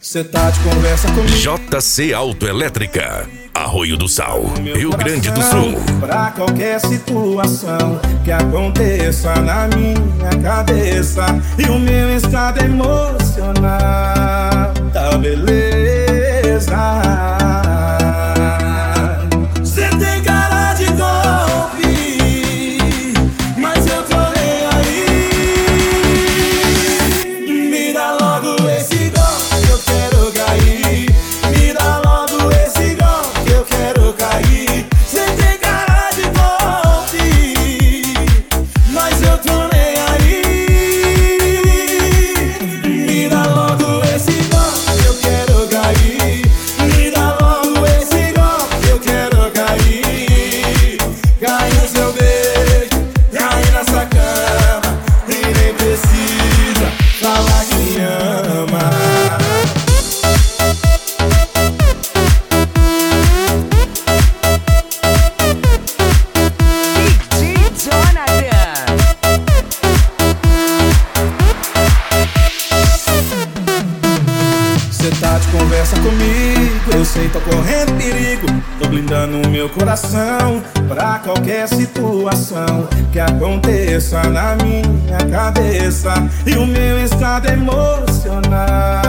Cê tá de conversa comigo. JC Autoelétrica, Arroio do Sal, Rio Grande do Sul. Pra qualquer situação que aconteça na minha cabeça e o meu estado emocional, tá beleza. Cê tem cara de golpe, mas eu tô nem aí. Me dá logo esse golpe, eu quero cair. Me dá logo esse golpe, eu quero cair. Cê tem cara de golpe, mas eu tô nem aí. Me dá logo esse golpe, eu quero cair. Me dá logo esse golpe, eu quero cair. Cair no seu beijo, cair nessa cama, e nem precisa falar que me ama. Cê tá de conversa comigo, eu sei, tô correndo perigo. Tô blindando o meu coração pra qualquer situação que aconteça na minha cabeça e o meu estado emocional.